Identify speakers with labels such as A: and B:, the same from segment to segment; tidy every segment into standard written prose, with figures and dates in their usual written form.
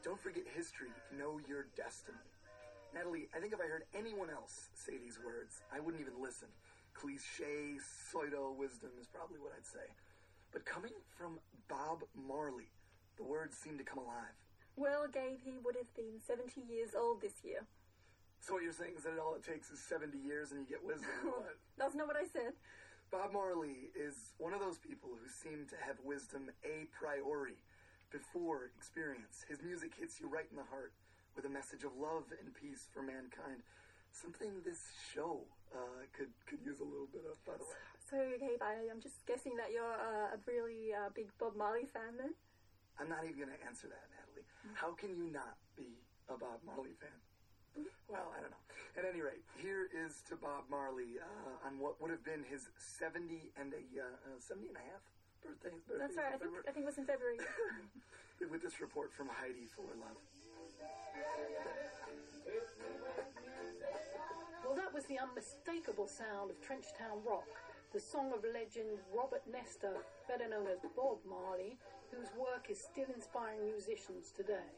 A: Don't forget history. Know your destiny. Natalie, I think if I heard anyone else say these words, I wouldn't even listen. Cliché, pseudo-wisdom is probably what I'd say. But coming from Bob Marley, the words seem to come alive.
B: Well, Gabe, he would have been 70 years old this year.
A: So what you're saying is that all it takes is 70 years and you get wisdom, or what?
B: That's not what I said.
A: Bob Marley is one of those people who seem to have wisdom a priori, before experience. His music hits you right in the heart with a message of love and peace for mankind. Something this show could use a little bit of, by the way.
B: So, Gabe, I'm just guessing that you're a really big Bob Marley fan, then?
A: I'm not even going to answer that, Natalie. How can you not be a Bob Marley fan? Well, I don't know. At any rate, here is to Bob Marley on what would have been his 70 and a half birthday.
B: That's right. I think it was in February.
A: With this report from Heidi Fuller Love.
C: Well, that was the unmistakable sound of Trenchtown Rock, the song of legend Robert Nesta, better known as Bob Marley, whose work is still inspiring musicians today.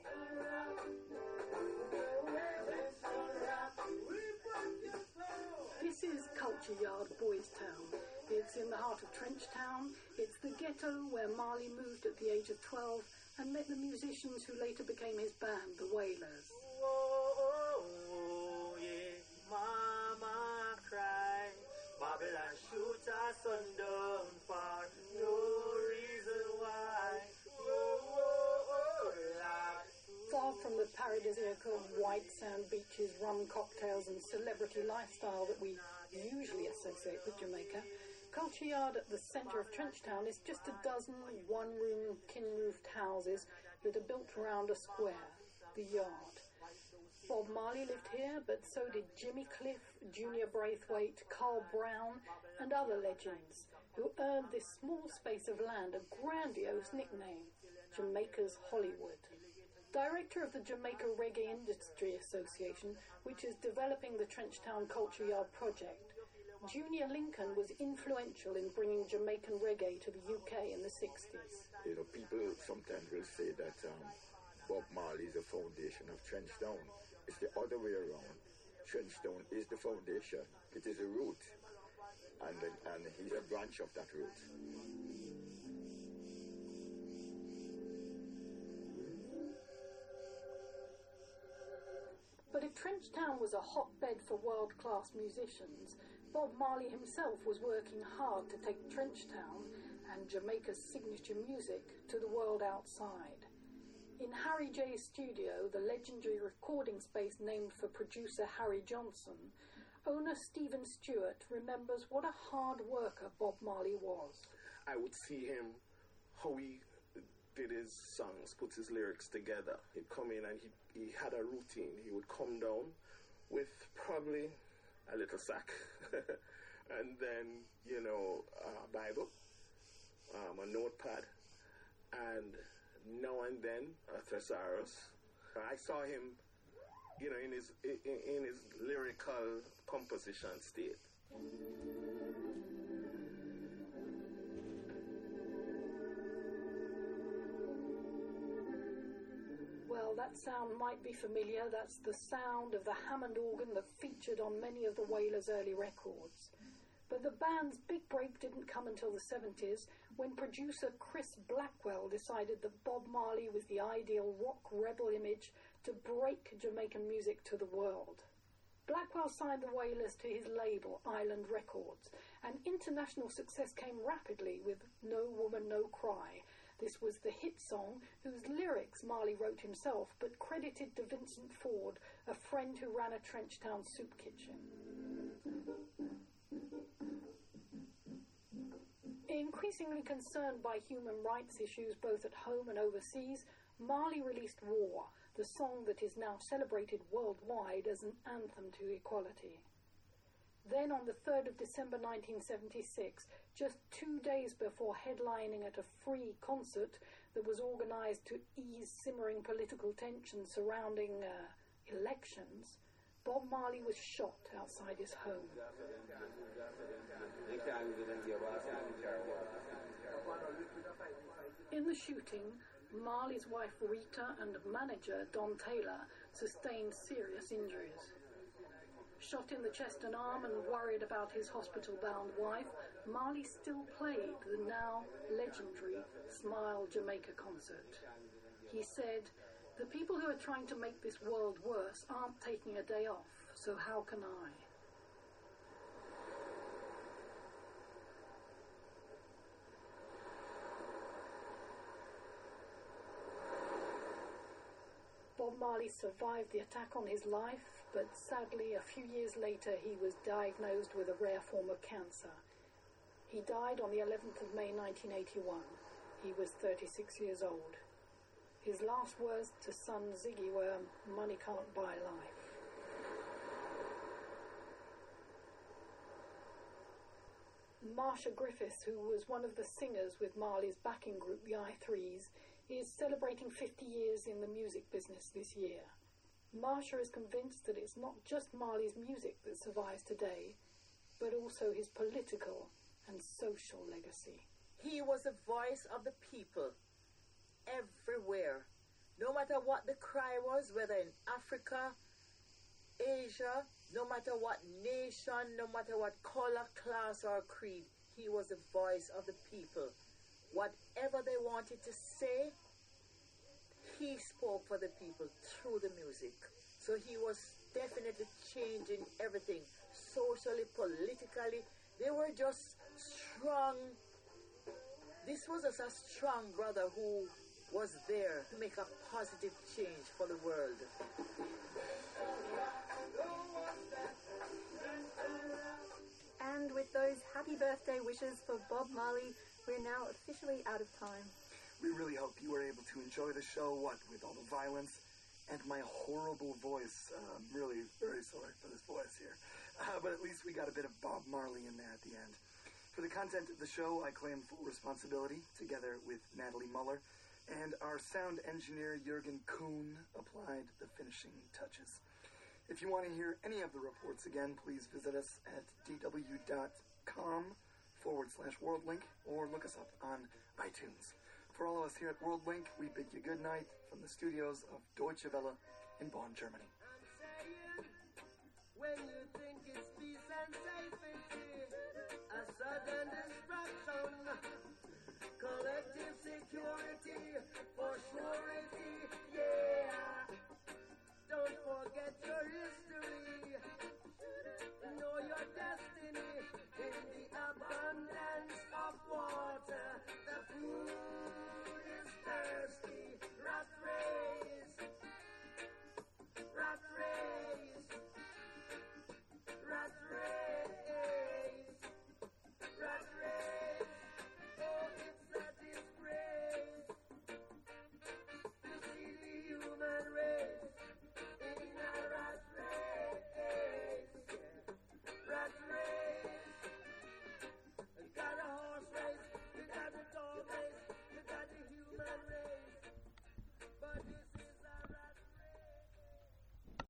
C: This is Culture Yard, Boys Town. It's in the heart of Trenchtown. It's the ghetto where Marley moved at the age of 12 and met the musicians who later became his band, the Wailers.
D: Whoa, yeah, mama cry. Babylon shoot our son down for no reason why.
C: Far from the paradisiacal white sand beaches, rum cocktails and celebrity lifestyle that we usually associate with Jamaica, Culture Yard at the centre of Trenchtown is just a dozen one-room, tin-roofed houses that are built around a square, the Yard. Bob Marley lived here, but so did Jimmy Cliff, Junior Braithwaite, Carl Brown and other legends who earned this small space of land a grandiose nickname, Jamaica's Hollywood. Director of the Jamaica Reggae Industry Association, which is developing the Trenchtown Culture Yard project, Junior Lincoln was influential in bringing Jamaican reggae to the UK in the 60s.
E: You know, people sometimes will say that Bob Marley is the foundation of Trenchtown. It's the other way around. Trenchtown is the foundation. It is a root. And he's a branch of that root.
C: But if Trenchtown was a hotbed for world-class musicians, Bob Marley himself was working hard to take Trenchtown and Jamaica's signature music to the world outside. In Harry J's studio, the legendary recording space named for producer Harry Johnson, owner Stephen Stewart remembers what a hard worker Bob Marley was.
F: I would see him, how he did his songs, put his lyrics together. He'd come in and he had a routine. He would come down with probably a little sack and then, a Bible, a notepad, and now and then a thesaurus. I saw him, in his lyrical composition state.
C: Well, that sound might be familiar. That's the sound of the Hammond organ that featured on many of the Wailers' early records. But the band's big break didn't come until the 70s, when producer Chris Blackwell decided that Bob Marley was the ideal rock rebel image to break Jamaican music to the world. Blackwell signed the Wailers to his label, Island Records, and international success came rapidly with No Woman, No Cry. This was the hit song whose lyrics Marley wrote himself, but credited to Vincent Ford, a friend who ran a Trenchtown soup kitchen. Increasingly concerned by human rights issues both at home and overseas, Marley released War, the song that is now celebrated worldwide as an anthem to equality. Then on the 3rd of December 1976, just 2 days before headlining at a free concert that was organised to ease simmering political tension surrounding elections, Bob Marley was shot outside his home. In the shooting, Marley's wife Rita and manager Don Taylor sustained serious injuries. Shot in the chest and arm and worried about his hospital-bound wife, Marley still played the now legendary Smile Jamaica concert. He said, "The people who are trying to make this world worse aren't taking a day off, so how can I?" Bob Marley survived the attack on his life, but sadly a few years later he was diagnosed with a rare form of cancer. He died on the 11th of May 1981. He was 36 years old. His last words to son Ziggy were, "Money can't buy life." Marsha Griffiths, who was one of the singers with Marley's backing group, the I3s, is celebrating 50 years in the music business this year. Marsha is convinced that it's not just Marley's music that survives today, but also his political and social legacy.
G: He was the voice of the people everywhere. No matter what the cry was, whether in Africa, Asia, no matter what nation, no matter what color, class, or creed, he was the voice of the people. Whatever they wanted to say, he spoke for the people through the music. So he was definitely changing everything, socially, politically. They were just strong. This was just a strong brother who was there to make a positive change for the world.
B: And with those happy birthday wishes for Bob Marley, we're now officially out of time.
A: We really hope you were able to enjoy the show, with all the violence and my horrible voice. I'm really very sorry for this voice here. But at least we got a bit of Bob Marley in there at the end. For the content of the show, I claim full responsibility, together with Natalie Muller, and our sound engineer, Jürgen Kuhn, applied the finishing touches. If you want to hear any of the reports again, please visit us at dw.com/WorldLink or look us up on iTunes. For all of us here at WorldLink, we bid you good night from the studios of Deutsche Welle in Bonn, Germany.
D: When you think it's peace and safety, a sudden destruction, collective security for surety, yeah.